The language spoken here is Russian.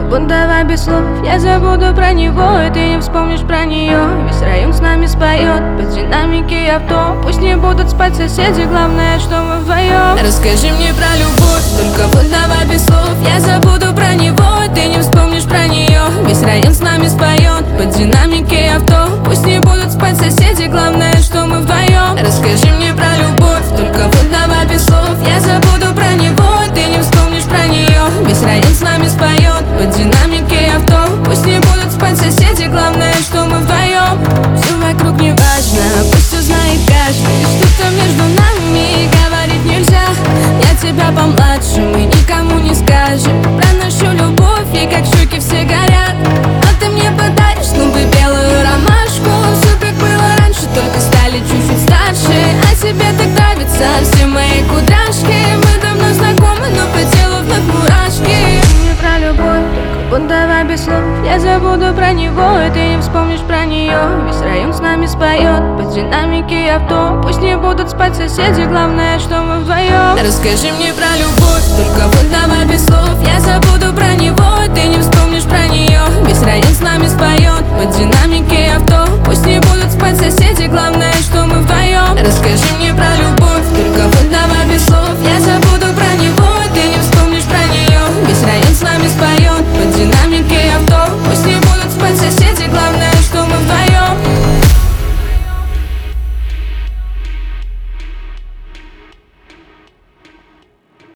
Только будто без слов. Я забуду про него, и ты не вспомнишь про нее. Весь район с нами споет под динамики авто. Пусть не будут спать соседи, главное, что мы вдвоем. Расскажи мне про любовь, только будто без слов. Я забуду про него, и ты не вспомнишь про нее. Весь район с нами споет под динамики авто. Пусть не будут спать соседи, главное, что мы вдвоем. Расскажи мне про любовь, только будто без слов. Я забуду про него, и ты не вспомнишь про нее. Весь район с нами споет под динамики авто. Пусть не будут спать соседи, главное, что мы вдвоем. Все вокруг не важно, пусть узнает каждый. Что-то между нами говорить нельзя. Я тебя помладше, мы никому не скажем про нашу любовь, и как щеки все горят. Но ты мне подаришь снова белую ромашку. Все как было раньше, только стали чуть-чуть старше. А тебе так нравятся все мои кудряшки. Мы давно знакомы, но по телу вновь мурашки. Не про любовь, только будто без слов. Я забуду про него, и ты не вспомнишь про нее. Весь район с нами споет под динамики авто. Пусть не будут спать соседи, главное, что мы вдвоем. Расскажи мне про любовь, только будто без слов. Я забуду